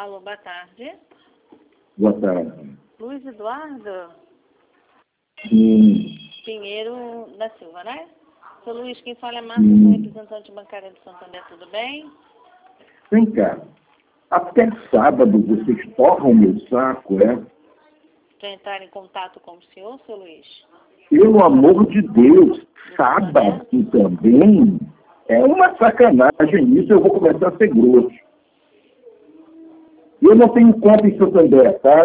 Alô, boa tarde. Boa tarde. Luiz Eduardo Sim. Pinheiro da Silva, né? Sou Luiz, quem fala é Márcia, sou representante bancária do Santander, tudo bem? Vem cá. Até sábado vocês torram o meu saco, é? Para entrar em contato com o senhor, seu Luiz? Pelo amor de Deus, sábado também? É uma sacanagem isso, eu vou começar a ser grosso. Eu não tenho conta em Santander, tá?